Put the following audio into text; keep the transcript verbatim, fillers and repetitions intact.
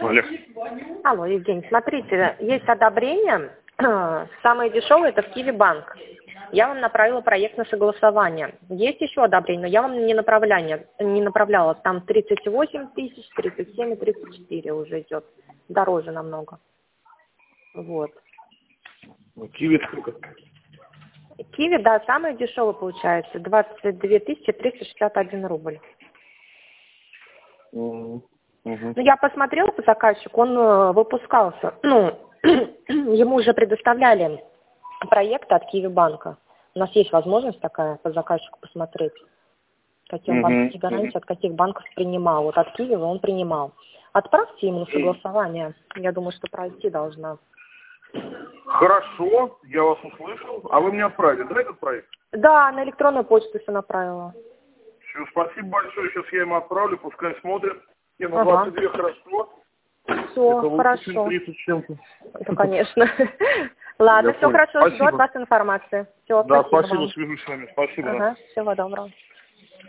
Олег. Алло, Евгений, смотрите, есть одобрение. Самое дешевое это в Киви банк. Я вам направила проект на согласование. Есть еще одобрение, но я вам не направляла, не направляла. Там тридцать восемь тысяч, тридцать семь и тридцать четыре уже идет. Дороже намного. Вот. Киви сколько? Киви, да, самое дешевое получается. двадцать две тысячи триста шестьдесят один рубль. Угу. Ну, я посмотрела по заказчику, он э, выпускался. Ну, ему уже предоставляли проект от Киви банка. У нас есть возможность такая по заказчику посмотреть, какие он банковские гарантии, от каких банков принимал. Вот от Киви он принимал. Отправьте ему на согласование. Я думаю, что пройти должна. Хорошо, я вас услышал. А вы мне отправили, да, этот проект? Да, на электронную почту все направила. Все, спасибо большое. Сейчас я ему отправлю, пускай смотрят. Не, ну Ага. двадцать две хорошо. Все, Это хорошо. тридцать с чем-то. Это, конечно. Ладно, Я все понял. хорошо, жду Спасибо. от вас информации. Все, Да, спасибо спасибо, вам. свяжусь с вами. Спасибо. Да. Ага, всего доброго.